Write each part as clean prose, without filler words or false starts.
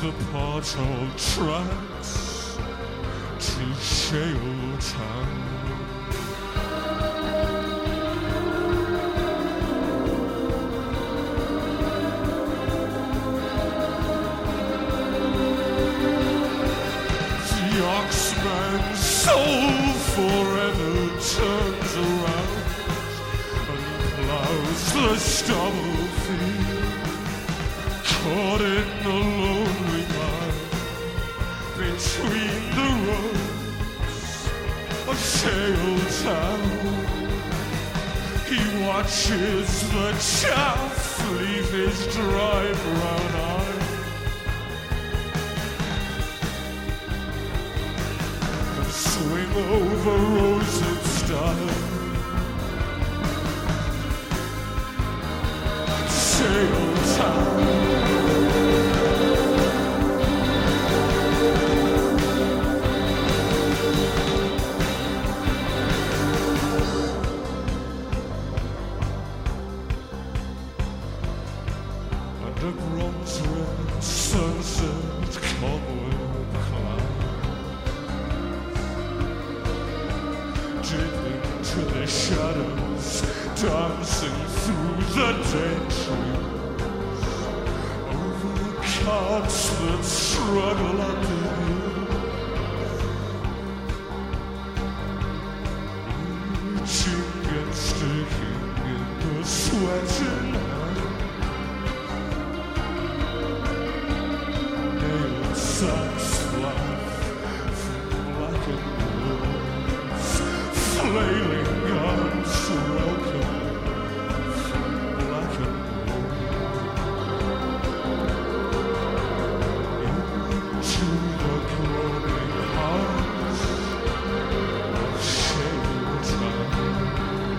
the portal tracks to Shale Town. The Oxman's soul forever turns around and plows the stubble field, caught in the lonely mine between the roads of Shale Town. He watches the chaff leave his dry brown eye and swing over rosy style. Shale Town. The bronze red sunset cobweb clouds dip into the shadows, dancing through the dead trees, over the carts that struggle up the hill, reaching and sticking in the sweating hand. Suns fly from blackened woods, flailing guns welcome from blackened woods into the groaning heart of Shale Town.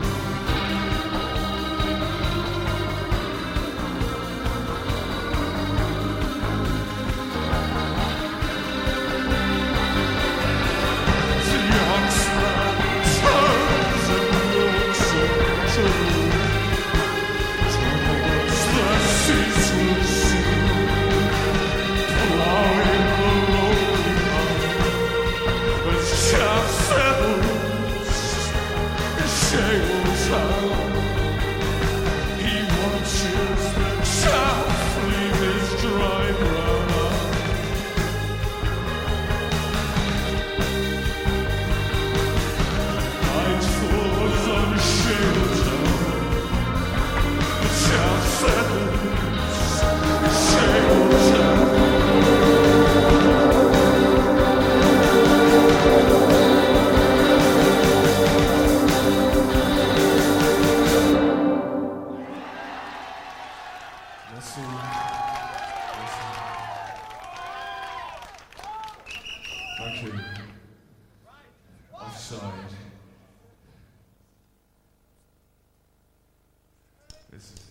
Thank you. Offside. This is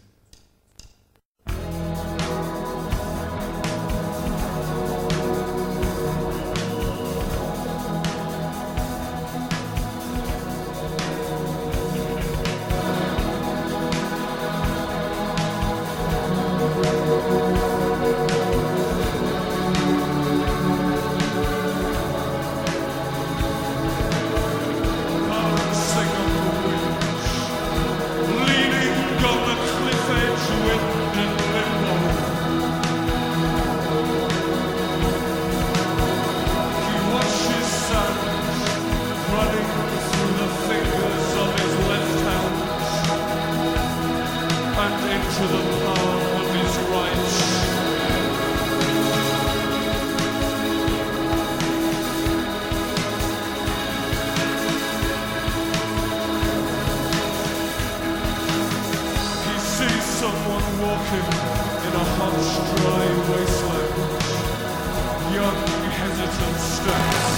to the palm of his right. He sees someone walking in a hot, dry wasteland. Young, hesitant steps.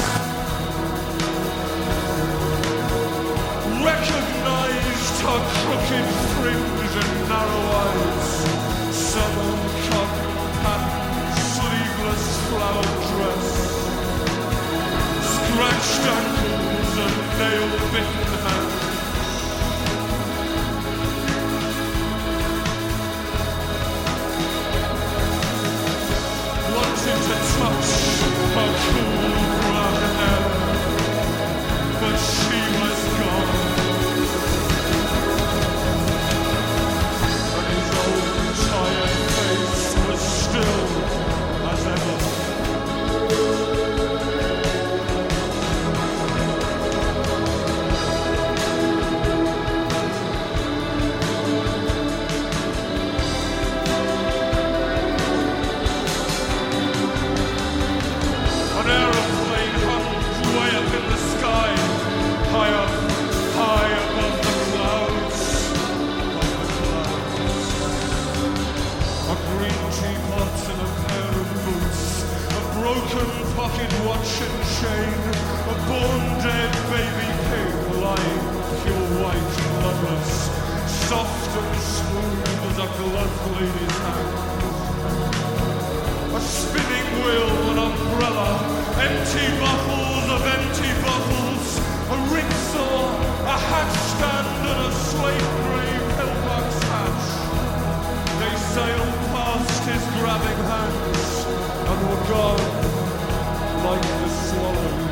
Recognized her crooked fringe and narrow eyes, southern cotton pattern, sleeveless flowered dress, scratched ankles and nail-bitten hands. Wanted to loved lady's hand. A spinning wheel, an umbrella, empty bottles of empty bottles, a ringsaw, a hat stand and a slate grey pillbox hatch. They sailed past his grabbing hands and were gone like the swallows.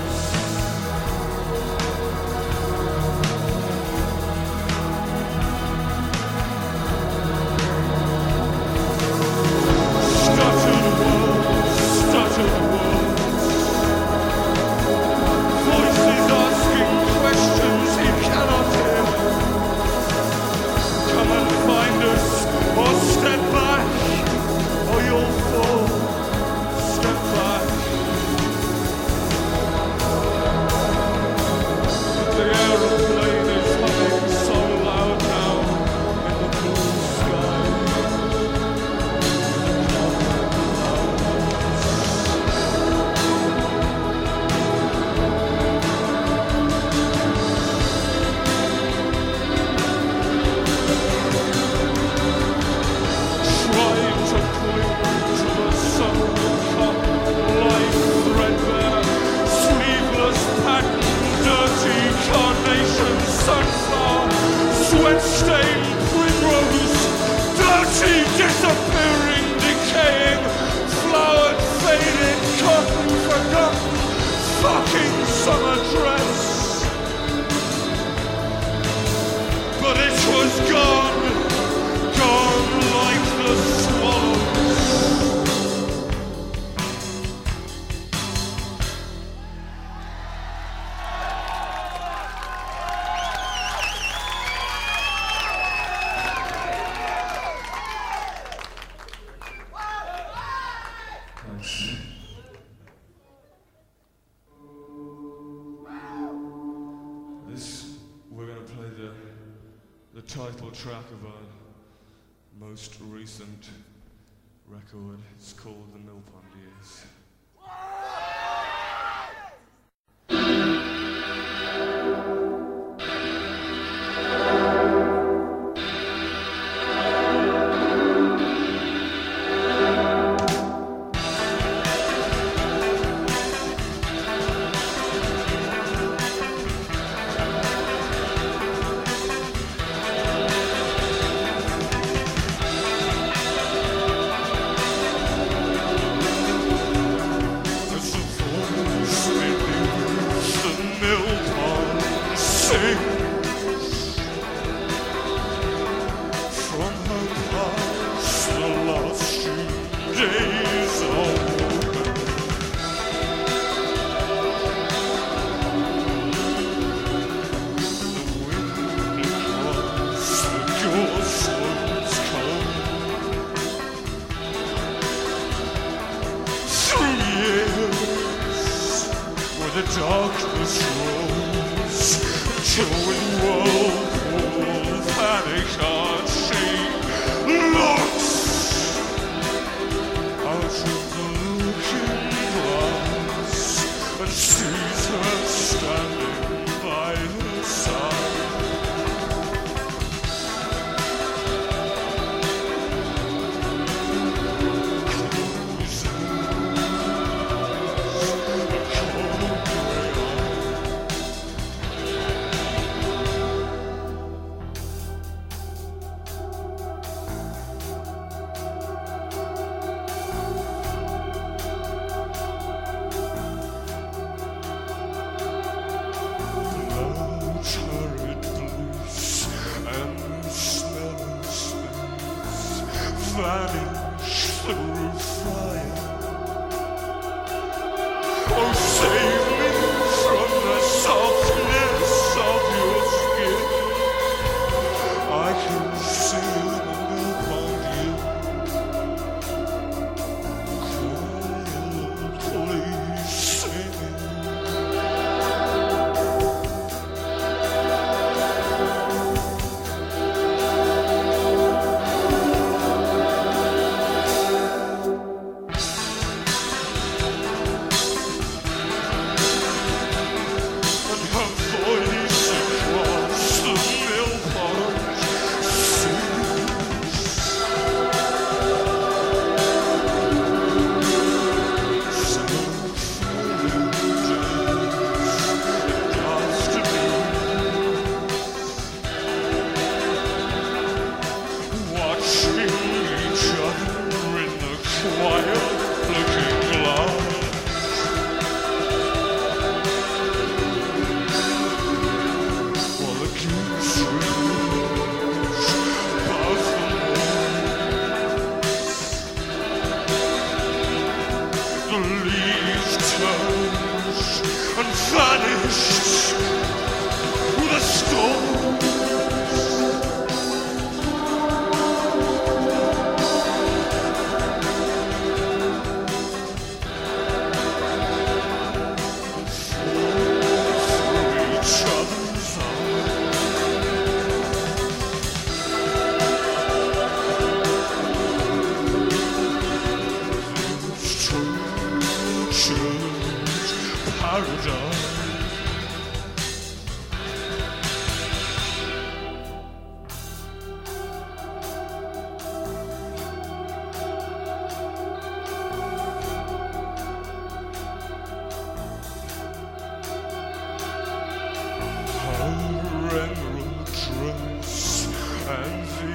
The title track of our most recent record. It's called The Mill Pond Years.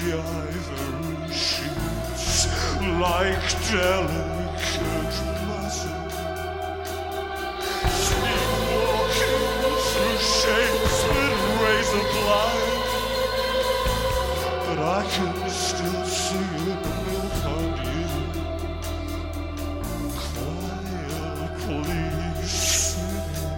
ivory sheets like delicate muscle. Sleepwalking through shapes with razor blind, but I can still see it milk on you. Quietly sitting.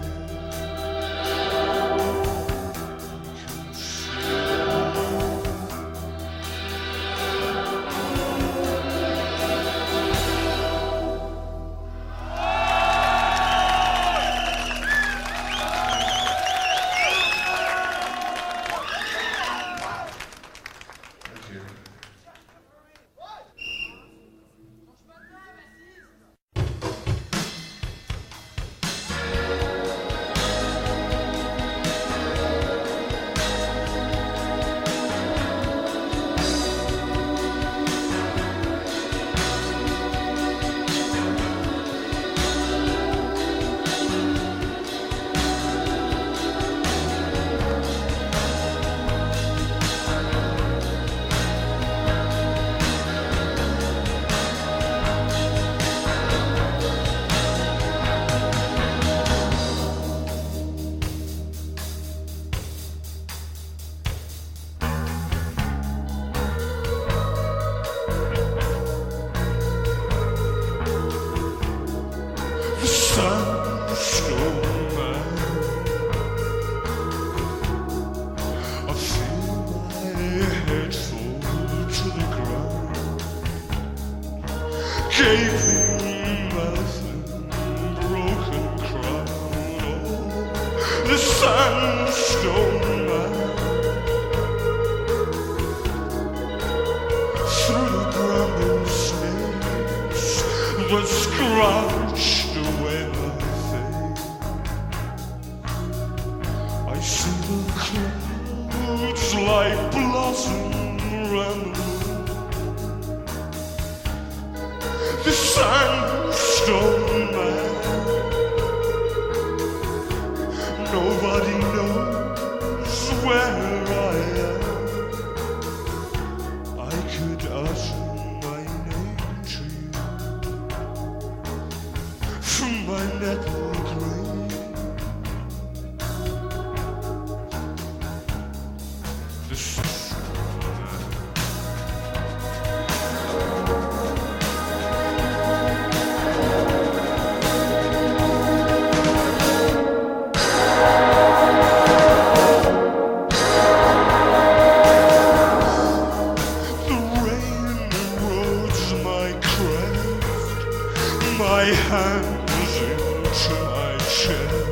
Gaping mouth and broken crown, oh, the sandstone man. Through the bramble snakes that scratched away my face, I see the clouds like blossom round the moon. The sandstone man. Nobody knows where I am. I could utter my name to you from my nettle grave. The sandstone man. My hands into my chest.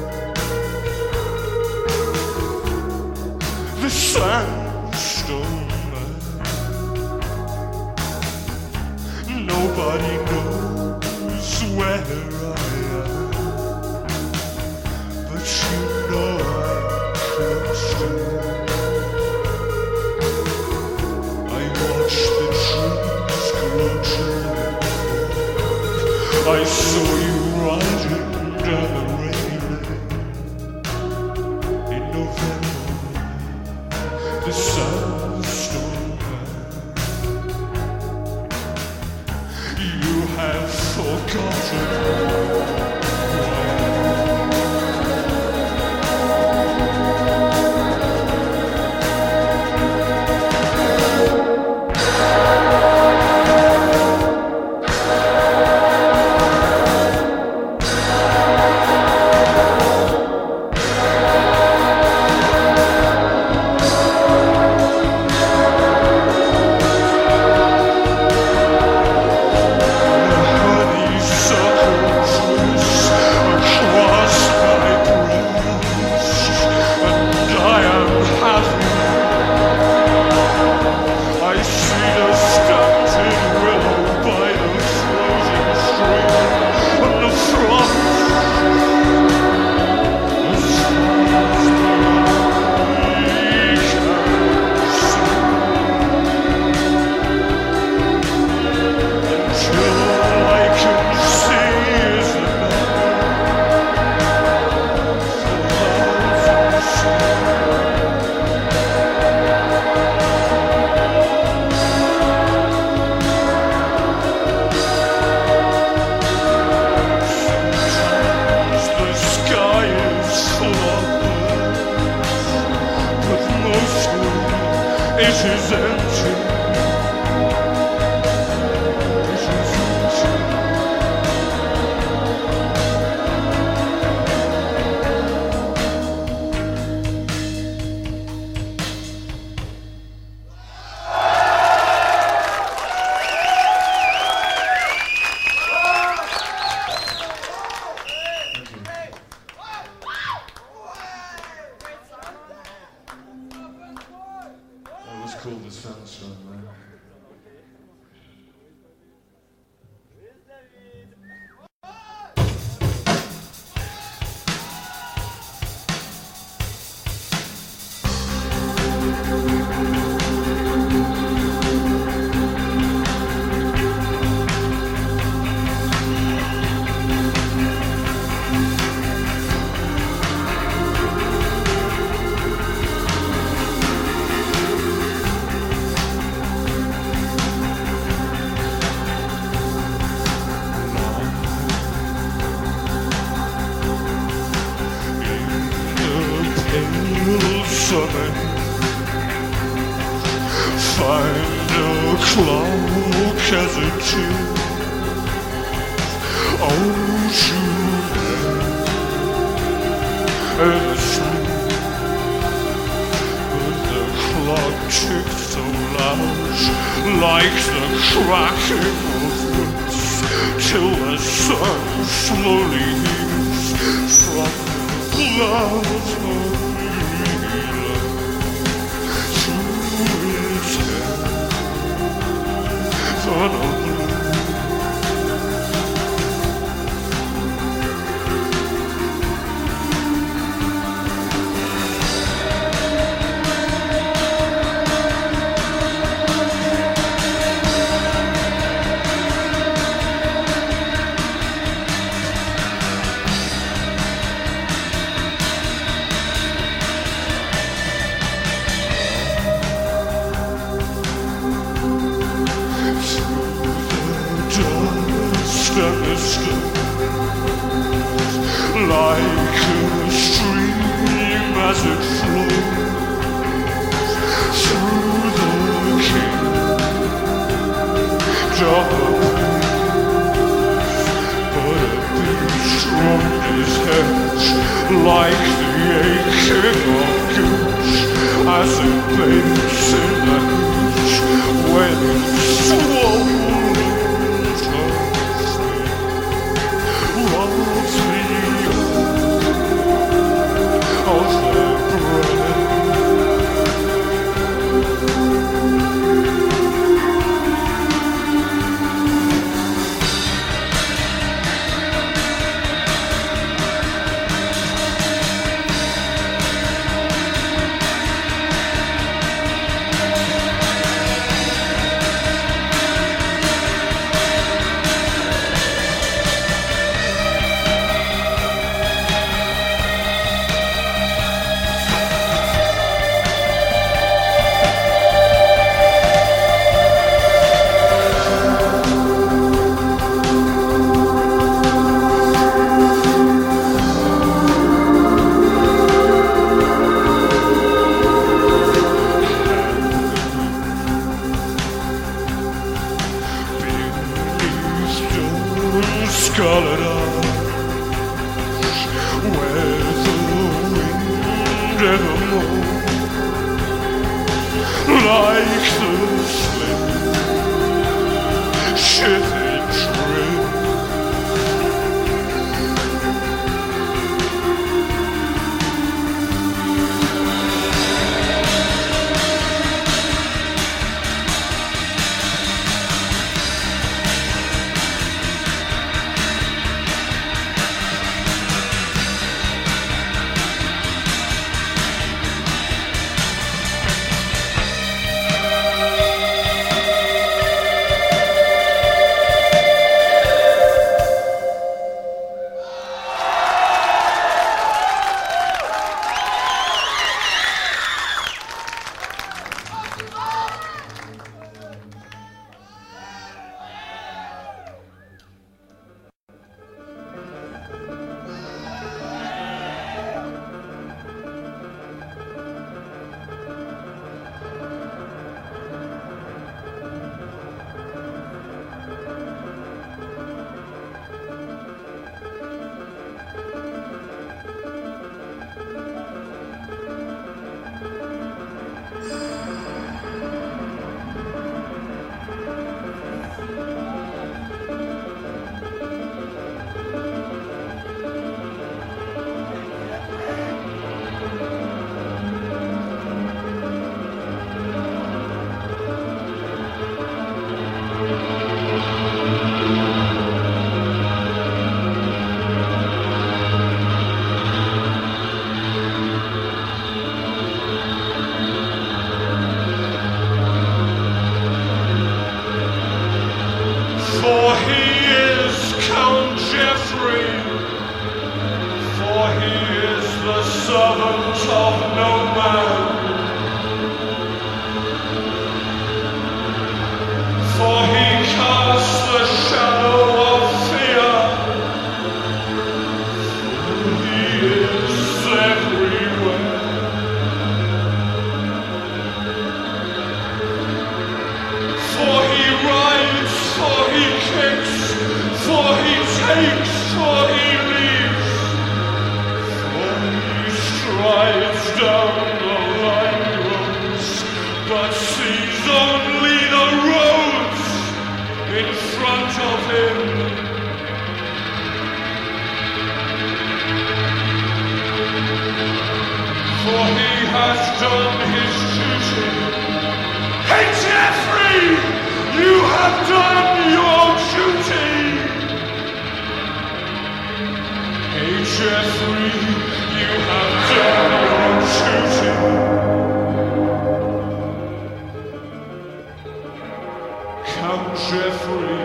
The sandstone man. Nobody knows where I am, but you know I am close. I watch the trees grow tall. I saw you riding down the rainy lane in November, the sandstone man. You have forgotten honeysuckles front of no man. For he casts the shadow of fear. He is everywhere. For he rides, for he kicks, for he takes, for he leaves. For he strides down the line roads, but sees only the roads in front of him. For he has done his duty. Hey Jeffrey, you have done your duty. Hey Jeffrey, you have done your duty. Count Jeffrey.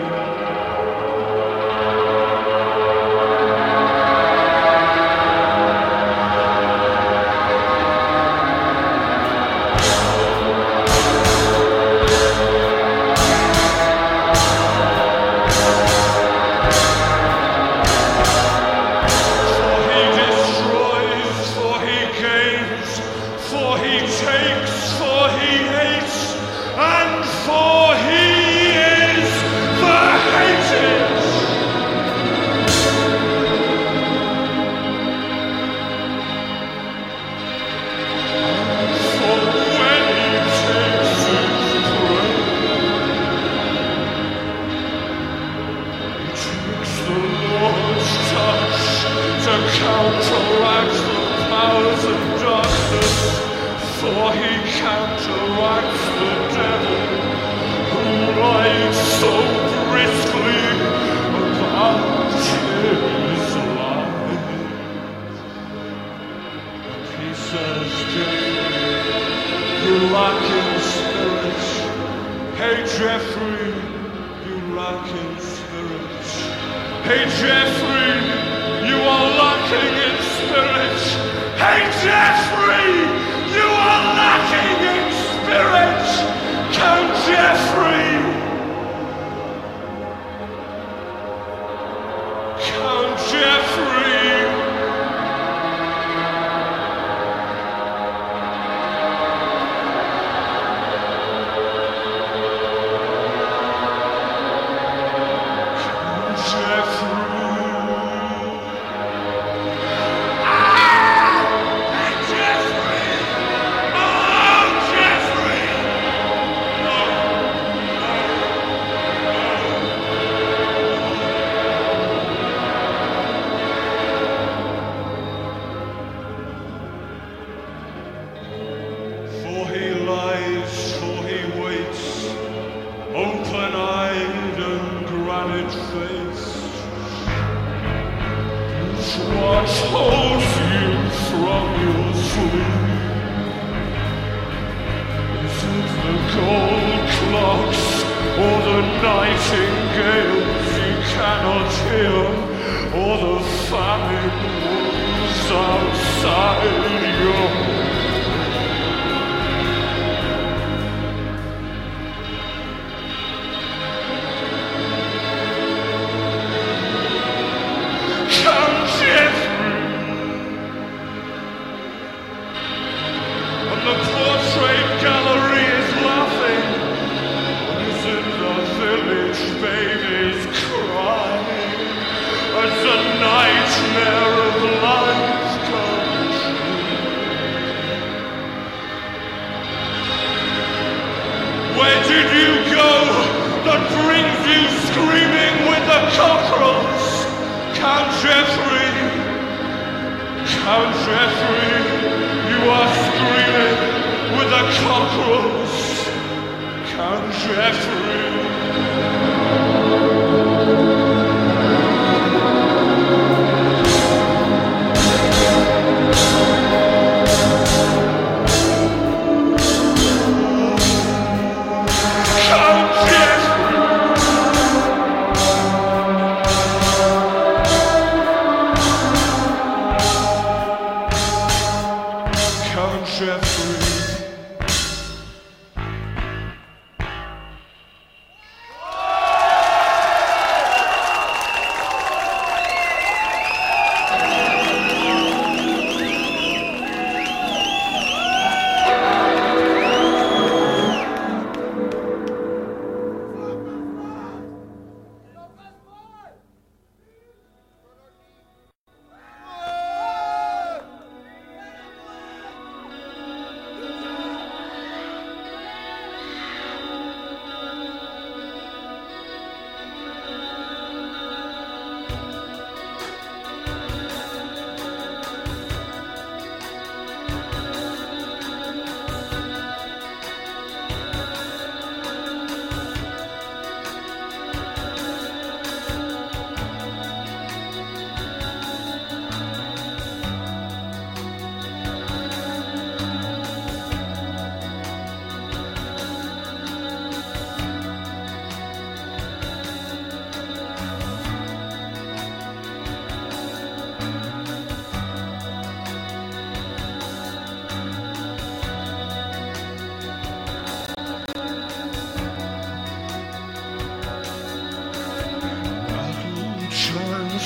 Counteract the powers of darkness, for he counteracts the devil who rides so briskly about his life. He says, Jeffrey, you lack in spirit. Hey Jeffrey, you lack in spirit. Hey Jeffrey, you are lacking in spirit. Hey Jeffrey, you are lacking in spirit. Count Jeffrey. Count Jeffrey. Count Jeffrey. Open-eyed and granite-faced, what holds you from your sleep? Is it the gold clocks or the nightingales you cannot hear, or the famine wolves outside your home? The portrait gallery is laughing. Is it the village babies crying as the nightmare of life comes true? Where did you go that brings you screaming with the cockerels? Count Jeffrey, Count Jeffrey, you are screaming with the cockerels. Count Jeffrey.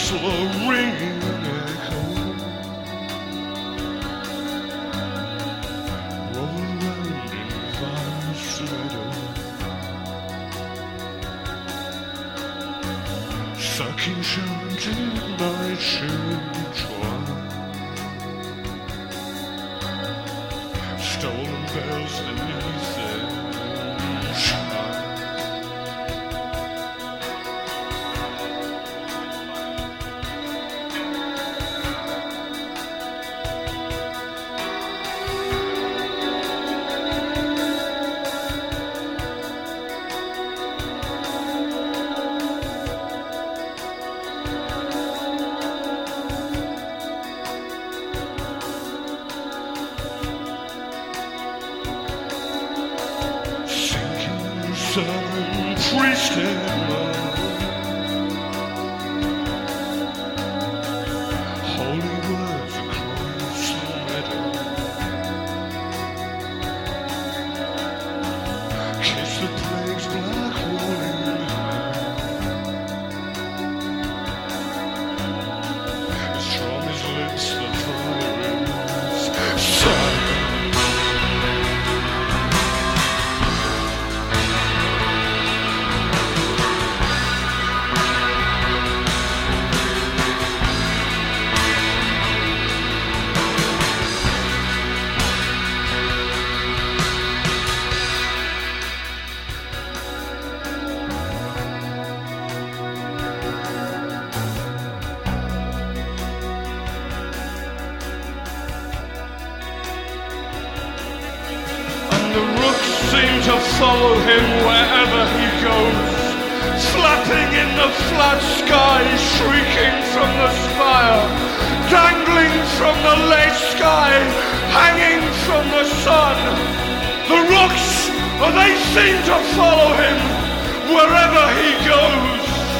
slow ringing echo. Roll around in vast meadow, sucking chanted night shade. Stolen bells beneath their shine. Southern priestess love, holy words across the meadow, kiss the plague's black rolling hand, as from his lips the fire is silent. The rooks seem to follow him wherever he goes, flapping in the flat sky, shrieking from the spire, dangling from the late sky, hanging from the sun. The rooks, they seem to follow him wherever he goes.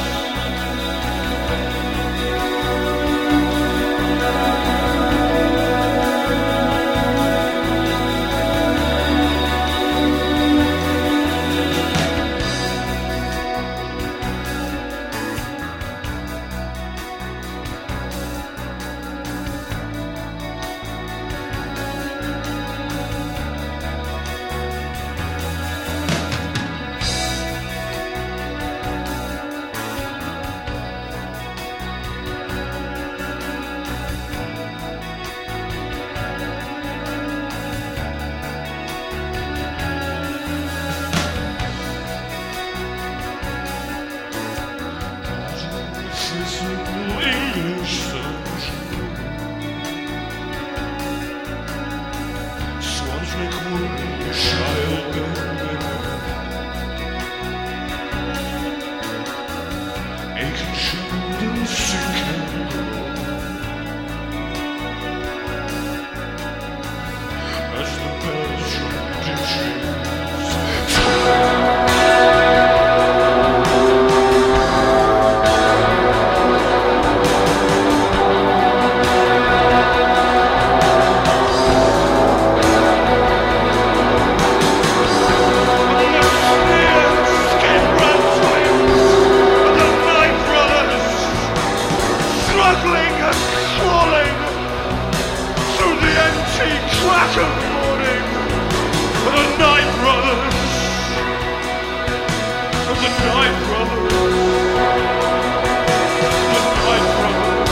English sunshine, swans make wood, child bend, aching shoulders sink and grow, as the bells from ditches. Crack of morning, the night brothers, the night brothers, the night brothers.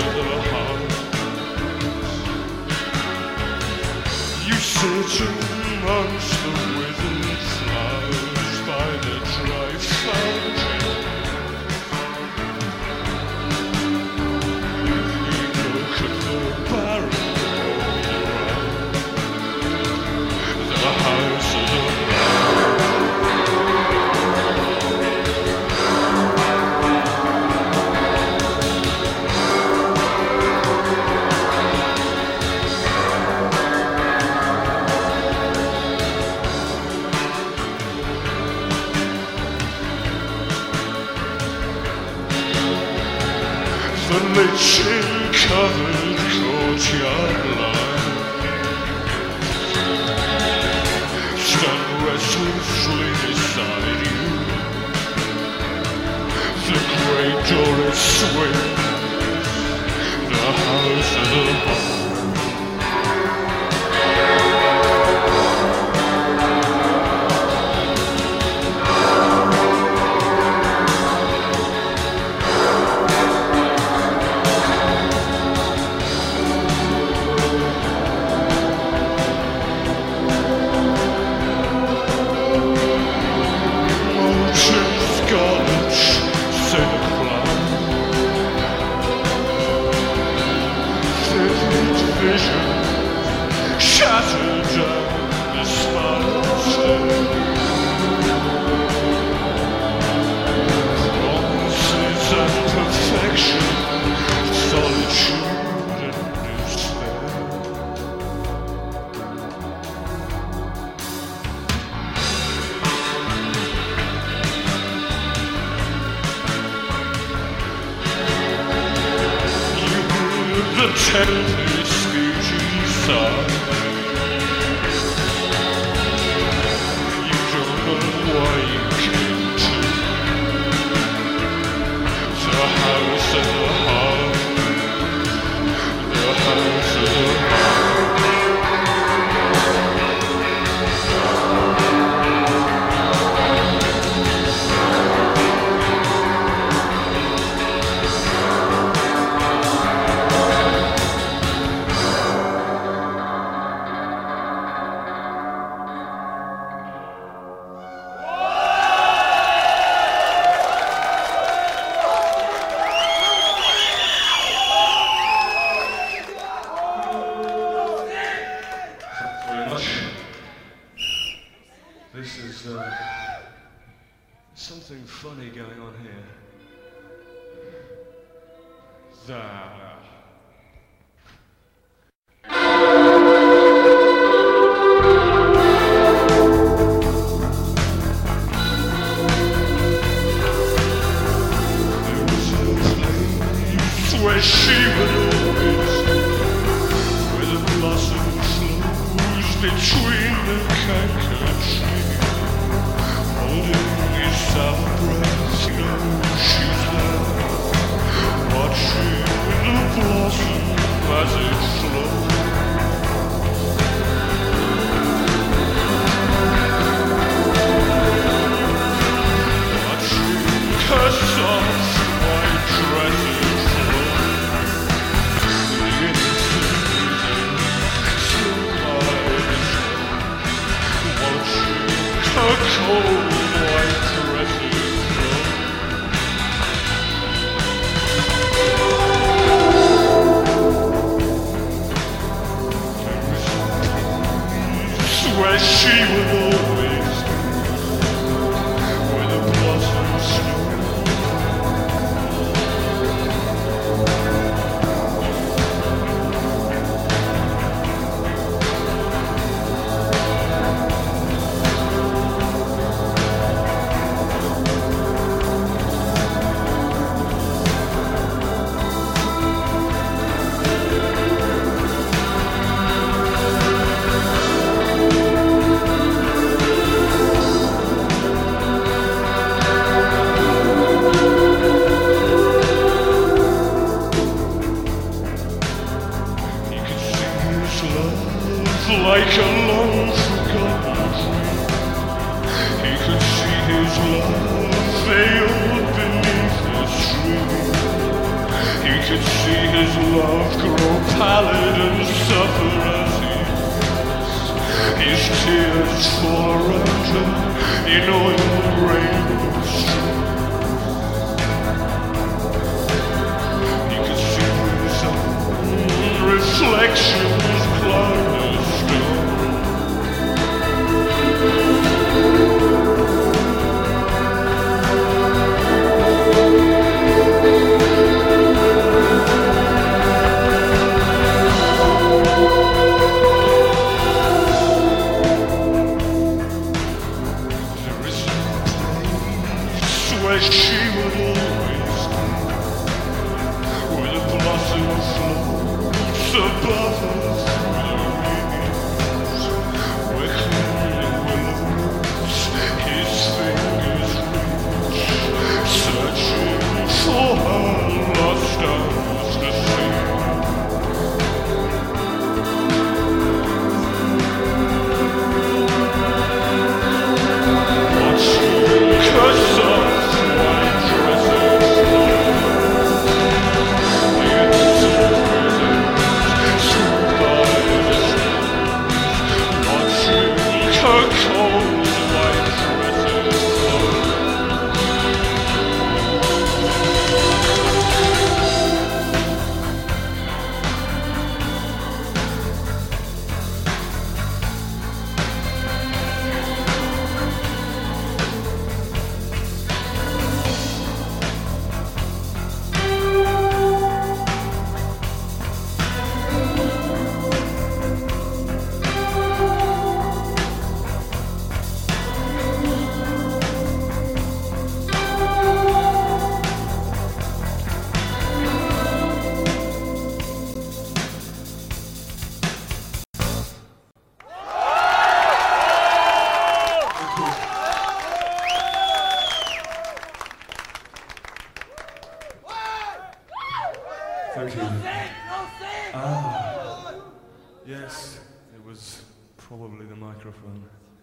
Searching amongst the withered flowers by the dry fountain. You look at the barren wall, the house of the the lichen-covered courtyard line stand restlessly beside you. The great door is swings, the house of the home. Shattered down the spiral stair, promises and perfection, solitude and despair. You hear the tempest speech inside. Why you came to the house of the heart, the house of the This is something funny going on here. There was a place where she would always, where the blossom flows between the canker trees. Holding his soft breath, you know she's there, watching the blossom as it flows. Watching her soft white dresses flow. The innocent still eyes, watching her cold white dresses flow. There was a place where she would always be, where the blossoms snow. Like a long forgotten dream, he could see his love veiled beneath his dream. He could see his love grow pallid and suffer as he was, His tears fall around her in oil rain streams. He could see his own reflections climb the stone. Where she would always be, where the blossom floats above her through the reeds, where clear willows his fingers reach, searching for her lost eyes to see. Watching her soft white dresses through by the streets, watching her cold white dresses Thank you. Yes, it was probably the microphone.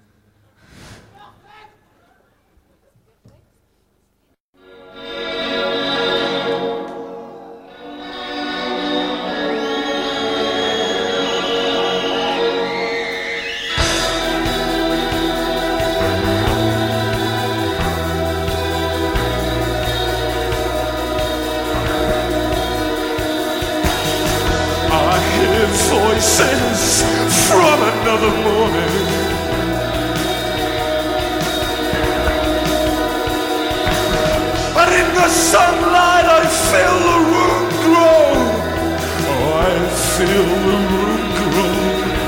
Voices from another morning, and in the sunlight I feel the room grow. Oh, I feel the room grow.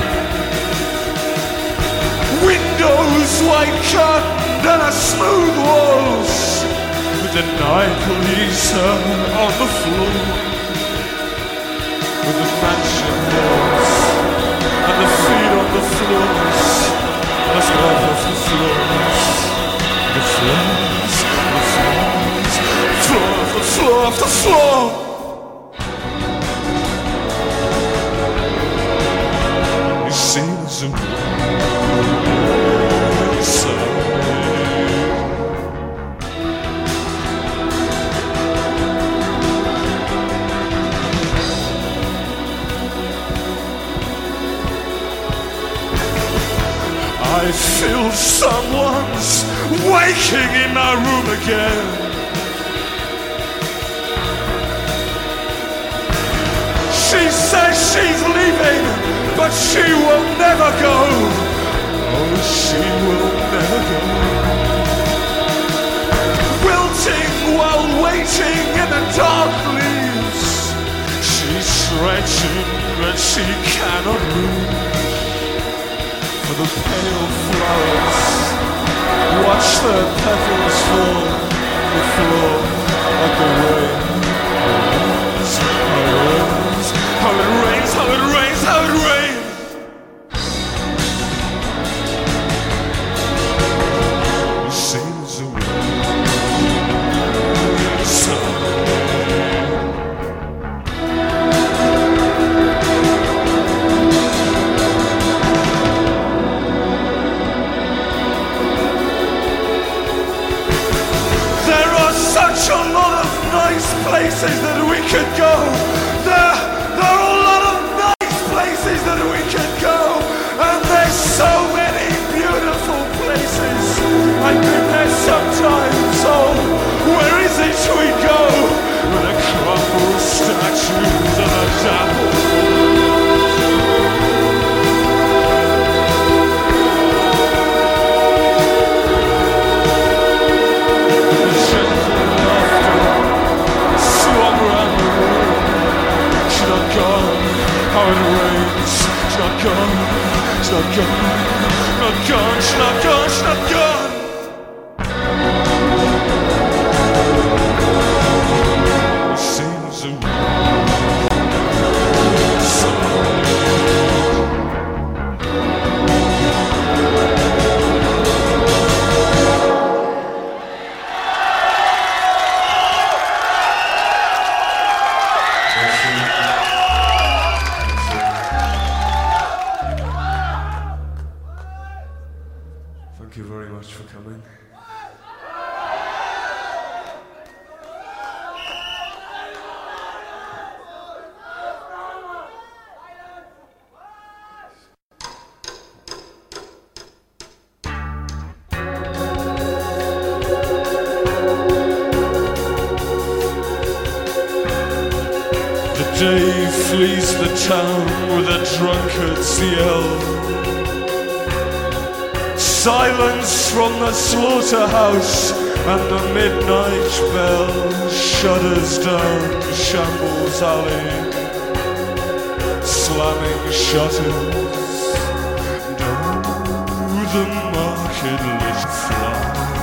Windows white curtained and a smooth walls, with the night police on the floor. With the mansion walls and the feet on the floors, let's go off the floors, the floors, the floor, the floor. You see there's a way inside. I feel someone's waking in my room again. She says she's leaving, but she will never go. Oh, she will never go. Wilting while waiting in the dark leaves. She's stretching, but she cannot move. For the pale flowers, watch their petals fall on the floor like the rain. How it rains, how it rains, how it rains. You see there's a way such a lot of nice places that we could go. There how it rains. It's not gone, it's not gone, not gone, it's not gone, it's not gone. It seems a Thank you very much for coming. The day flees the town with a drunkard's yell. Silence from the slaughterhouse, and the midnight bell shudders down Shambles Alley, slamming shutters down the market-lit fly.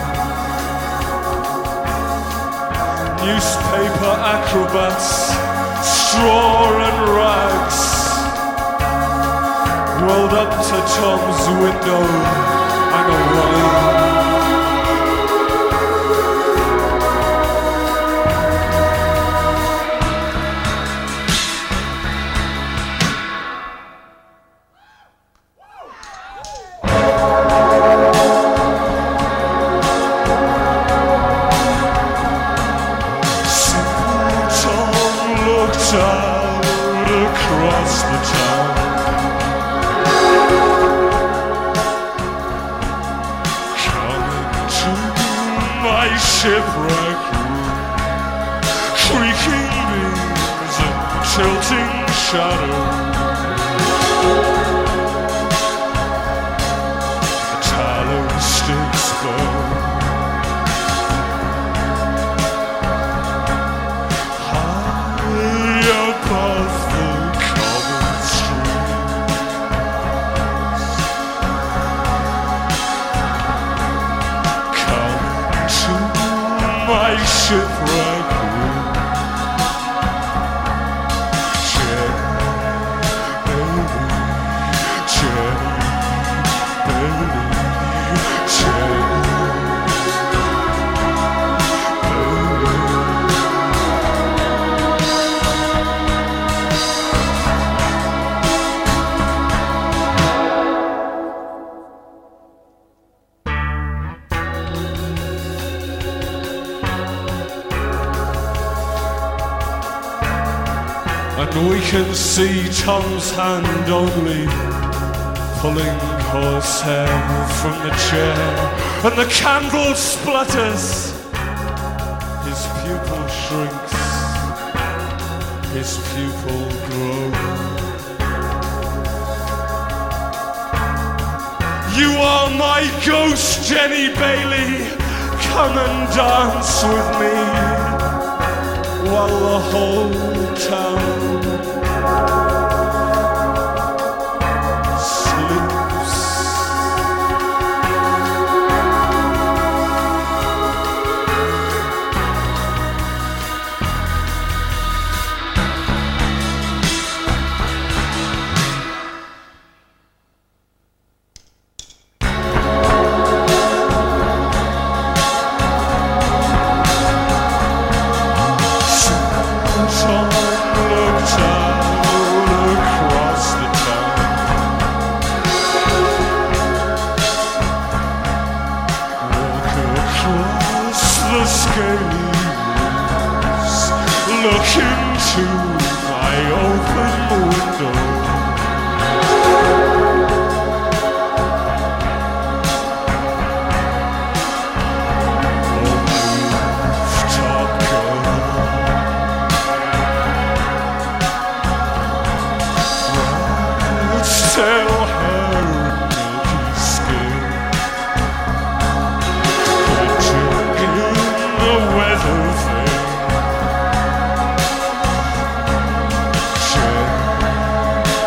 Newspaper acrobats, straw and rags, rolled up to Tom's window. I'm alone. Simple Tom looked out across the town. Shipwreck room, creaking beams and tilting shadows. The tallow sticks burn high above the cobbled streets. My shipwreck room, Jenny, baby, Jenny, baby, Jenny, and we can see Tom's hand only pulling horsehair from the chair, and the candle splutters. His pupil shrinks, his pupil grows. You are my ghost, Jenny Bailey. Come and dance with me while the whole town sleeps. Tom looked out across the town. Walk across the scaly roofs, look into my open window. Tell her milky skin, putting in the weather vane. Jenny,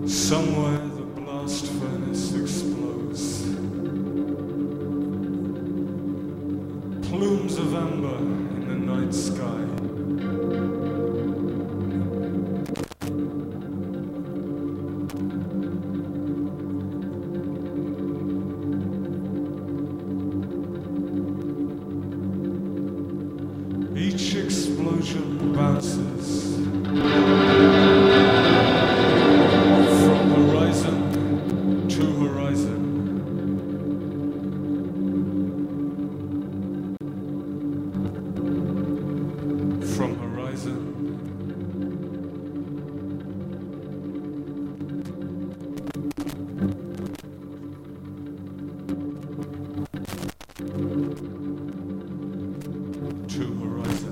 Somewhere the blast furnace explodes. Plumes of amber in the night sky. Each explosion bounces from horizon to horizon. From horizon to horizon.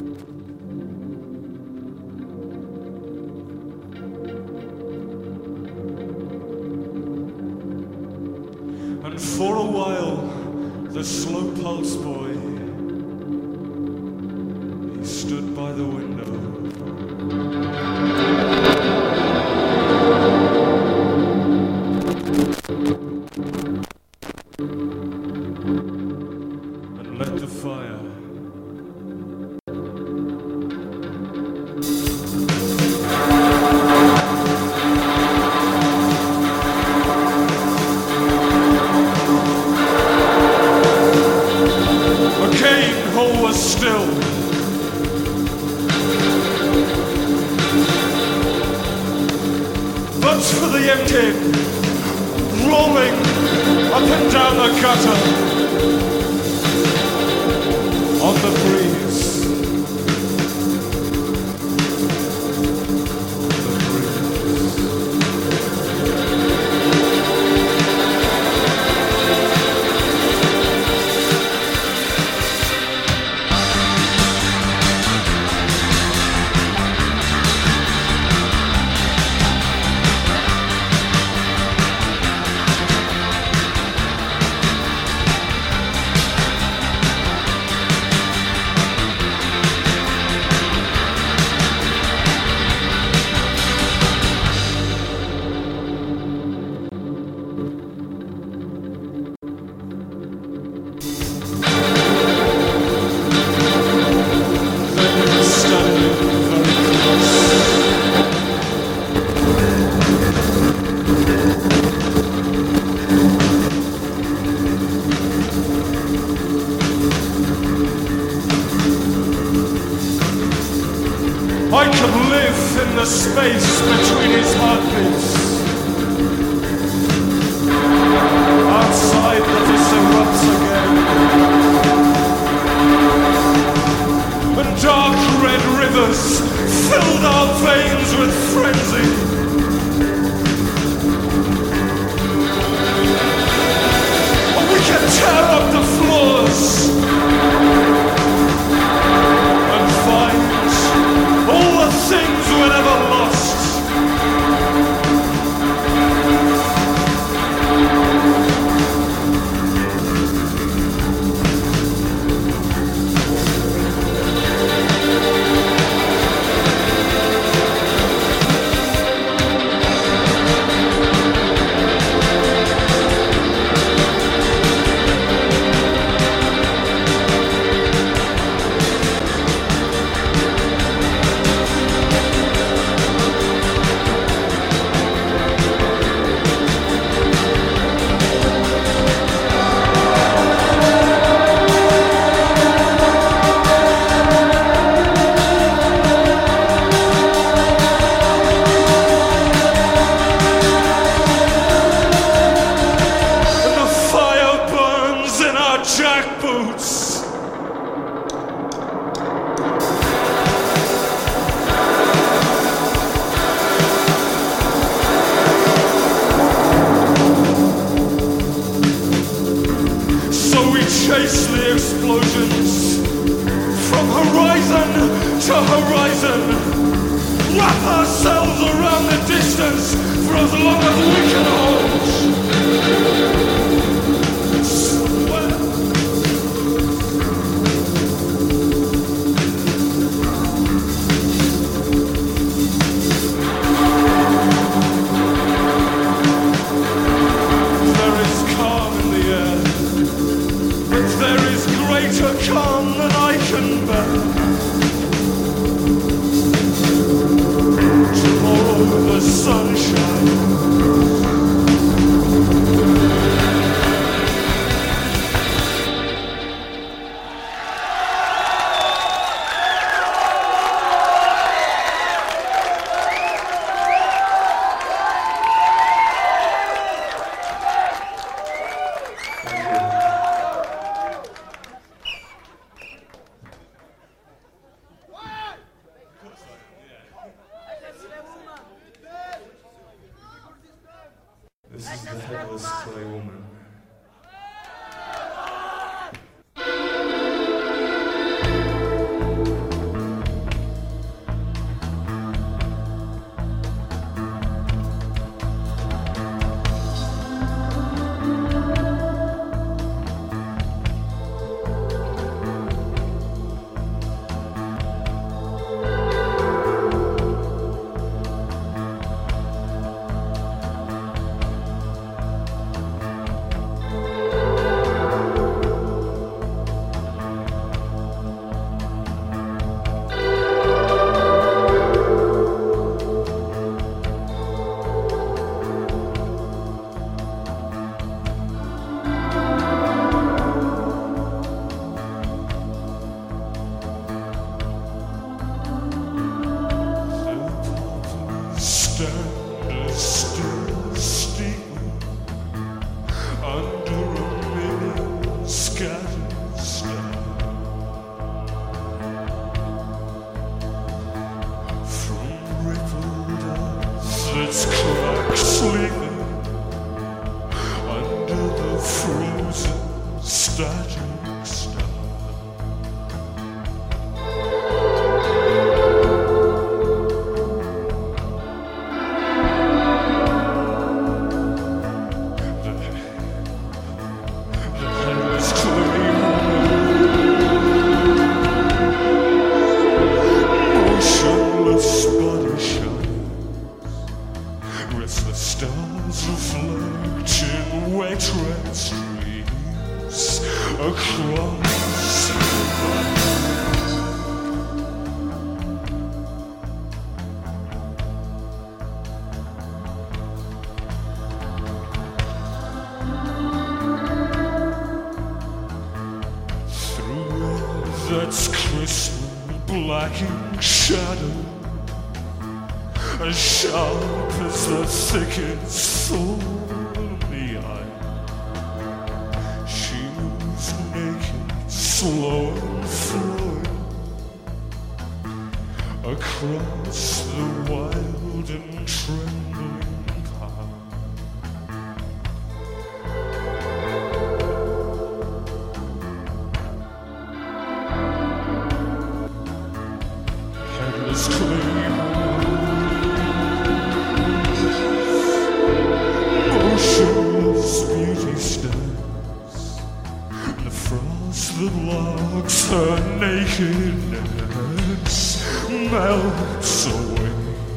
And for a while, the slow pulse boy, he stood by the window. And let the fire all was still. But for the engine rolling up and down the gutter on the breeze. I could live in the space between his heartbeats. Outside the this erupts again. And dark red rivers filled our veins with frenzy. We can tear up the floors and find all the things we never lost. Jackboots. So we chase the explosions from horizon to horizon, wrap ourselves around the distance for as long as we can hold. headless clay woman. Stand still, steaming under a million scattered stars. From rippled earth that's cracked sleeping under the frozen static star. The stars reflect in wet red streams across the through air that's crystal blacking shadow, as sharp as the thickest thorn of the eye. She moves naked, slow and flowing across the wild and trembling path. Headless clay, motionless beauty stands. The frost that locks her nakedness melts away.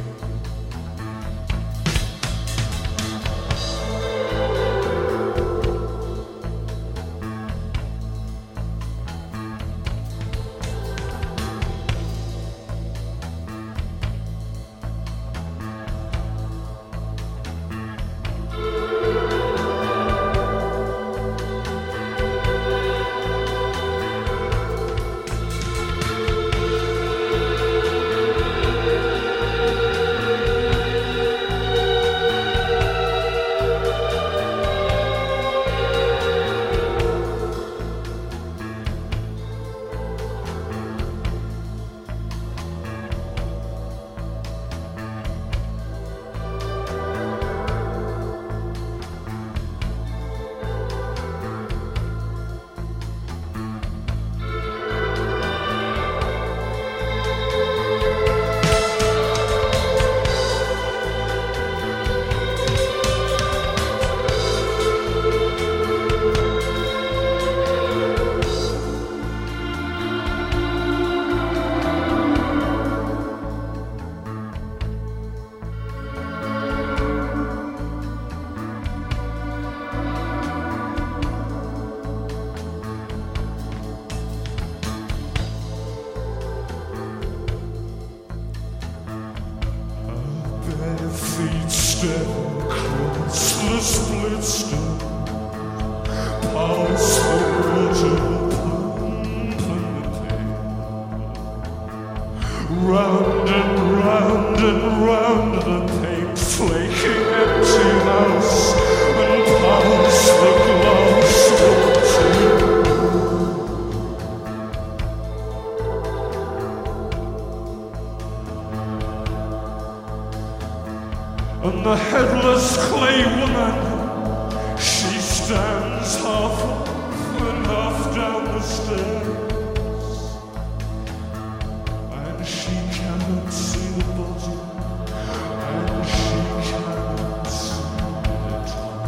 Feet step across the split stone, past the water pump and the pail, round and round and round the paint flaking empty house, and past the glass water. And the headless clay woman stands half up and half down the stairs, and she cannot see the bottom, and she cannot see the top.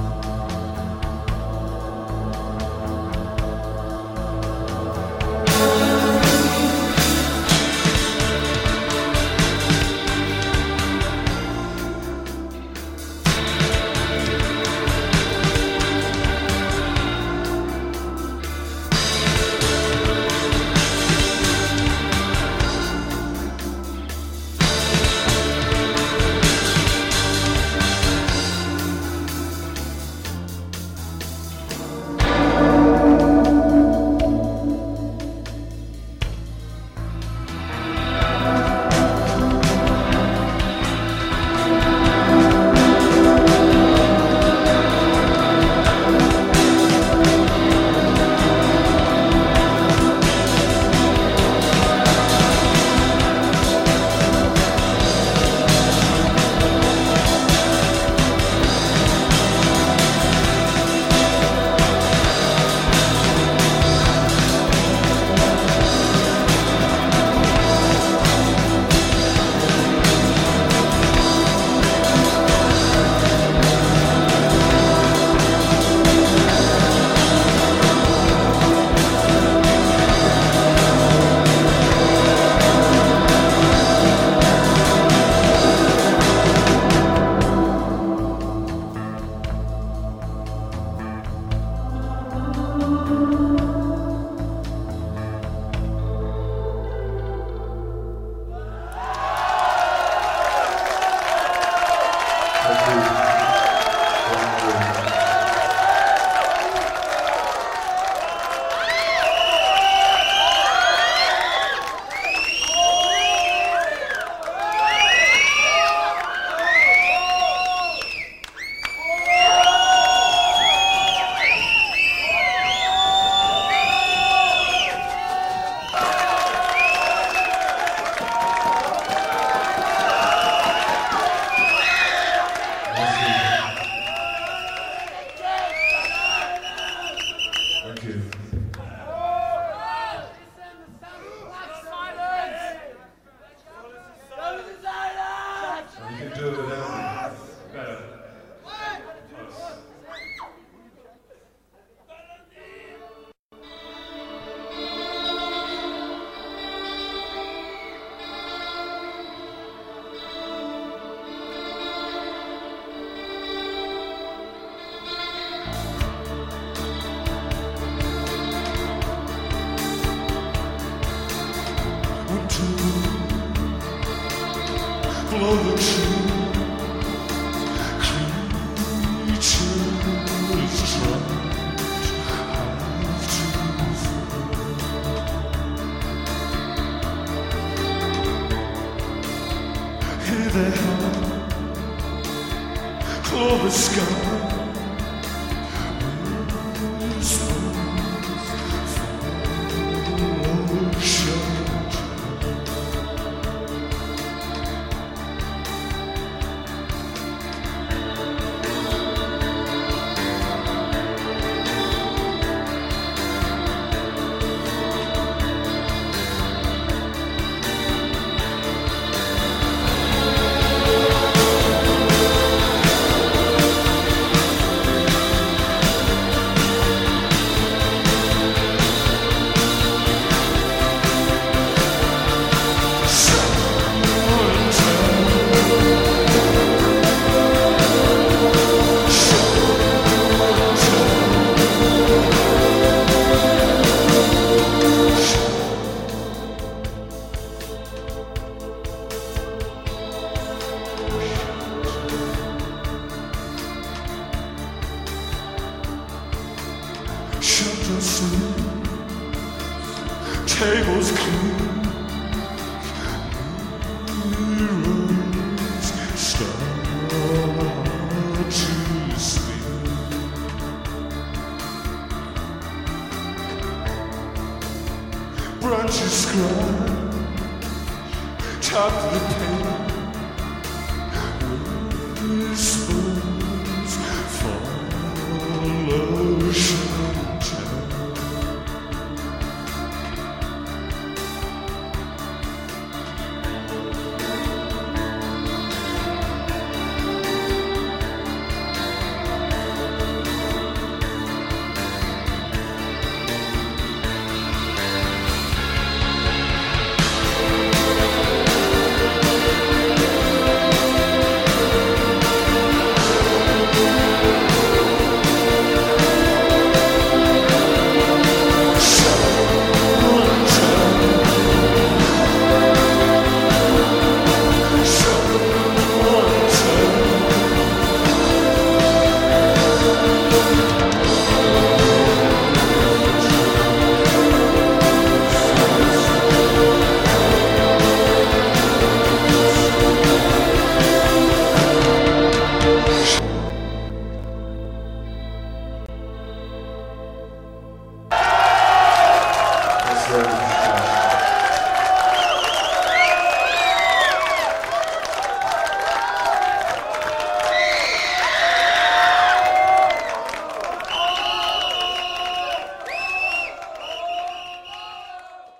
Blow the tree, creatures try have to fall. Here they are, claw the sky. Shutters sleep, tables clean, mirrors start to sleep. Branches scratch, tap the pane, whispers follow. explosion.